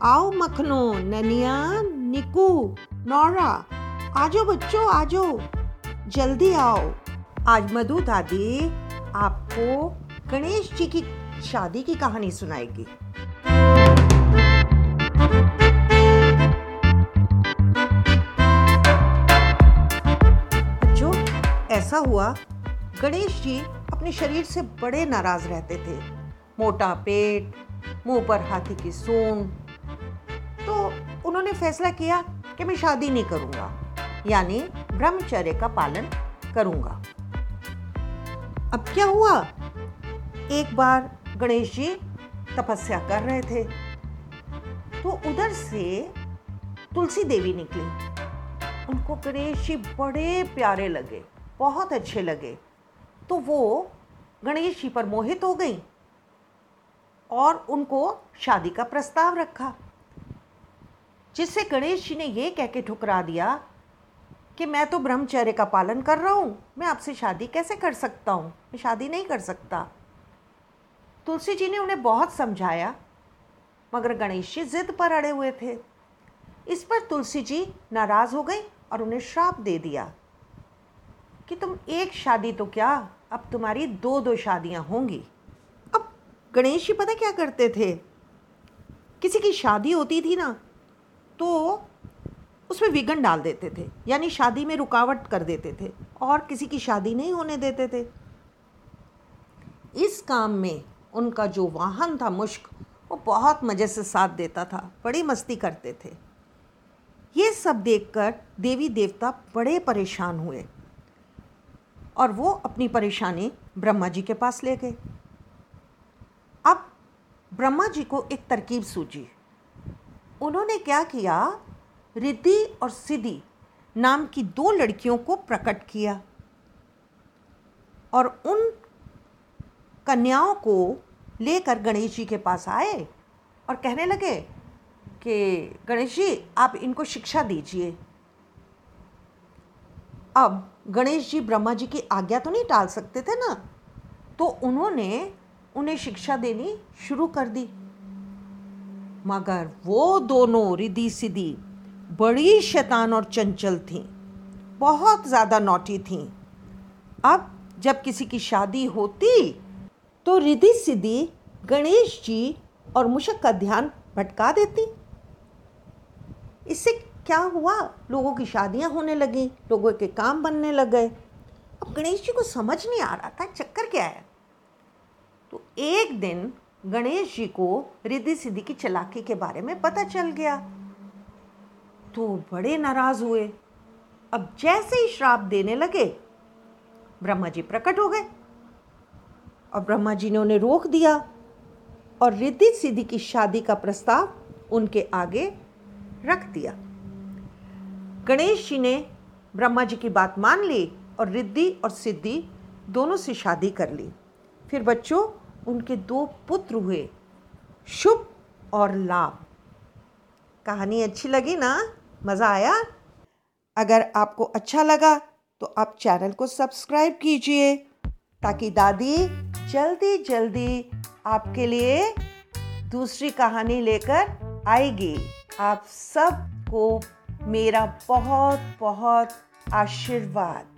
आओ मखनो, ननिया, निकू, नौरा, आजो बच्चों आजो, जल्दी आओ। आज मधु दादी आपको गणेश जी की शादी की कहानी सुनाएगी। बच्चों, ऐसा हुआ, गणेश जी अपने शरीर से बड़े नाराज रहते थे। मोटा पेट, मुंह पर हाथी की सूंड। तो उन्होंने फैसला किया कि मैं शादी नहीं करूंगा, यानी ब्रह्मचर्य का पालन करूंगा। अब क्या हुआ, एक बार गणेश जी तपस्या कर रहे थे तो उधर से तुलसी देवी निकली। उनको गणेश जी बड़े प्यारे लगे, बहुत अच्छे लगे। तो वो गणेश जी पर मोहित हो गई और उनको शादी का प्रस्ताव रखा, जिससे गणेश जी ने ये कह के ठुकरा दिया कि मैं तो ब्रह्मचर्य का पालन कर रहा हूँ, मैं आपसे शादी कैसे कर सकता हूँ, मैं शादी नहीं कर सकता। तुलसी जी ने उन्हें बहुत समझाया, मगर गणेश जी जिद पर अड़े हुए थे। इस पर तुलसी जी नाराज़ हो गई और उन्हें श्राप दे दिया कि तुम एक शादी तो क्या, अब तुम्हारी 2-2 शादियाँ होंगी। अब गणेश जी पता क्या करते थे, किसी की शादी होती थी ना तो उसमें विघ्न डाल देते थे, यानी शादी में रुकावट कर देते थे और किसी की शादी नहीं होने देते थे। इस काम में उनका जो वाहन था मुश्क, वो बहुत मज़े से साथ देता था, बड़ी मस्ती करते थे। ये सब देखकर देवी देवता बड़े परेशान हुए और वो अपनी परेशानी ब्रह्मा जी के पास ले गए। अब ब्रह्मा जी को एक तरकीब सूझी। उन्होंने क्या किया, रिद्धि और सिद्धि नाम की 2 लड़कियों को प्रकट किया और उन कन्याओं को लेकर गणेश जी के पास आए और कहने लगे कि गणेश जी आप इनको शिक्षा दीजिए। अब गणेश जी ब्रह्मा जी की आज्ञा तो नहीं टाल सकते थे ना, तो उन्होंने उन्हें शिक्षा देनी शुरू कर दी। मगर वो दोनों रिद्धि सिद्धि बड़ी शैतान और चंचल थीं, बहुत ज़्यादा नॉटी थीं। अब जब किसी की शादी होती तो रिद्धि सिद्धि गणेश जी और मूषक का ध्यान भटका देती। इससे क्या हुआ, लोगों की शादियां होने लगी, लोगों के काम बनने लगे। अब गणेश जी को समझ नहीं आ रहा था चक्कर क्या है। तो एक दिन गणेश जी को रिद्धि सिद्धि की चालाकी के बारे में पता चल गया, तो बड़े नाराज हुए। अब जैसे ही श्राप देने लगे, ब्रह्मा जी प्रकट हो गए और ब्रह्मा जी ने उन्हें रोक दिया और रिद्धि सिद्धि की शादी का प्रस्ताव उनके आगे रख दिया। गणेश जी ने ब्रह्मा जी की बात मान ली और रिद्धि और सिद्धि दोनों से शादी कर ली। फिर बच्चों, उनके 2 पुत्र हुए, शुभ और लाभ। कहानी अच्छी लगी ना, मज़ा आया? अगर आपको अच्छा लगा तो आप चैनल को सब्सक्राइब कीजिए, ताकि दादी जल्दी जल्दी आपके लिए दूसरी कहानी लेकर आएगी। आप सबको मेरा बहुत बहुत आशीर्वाद।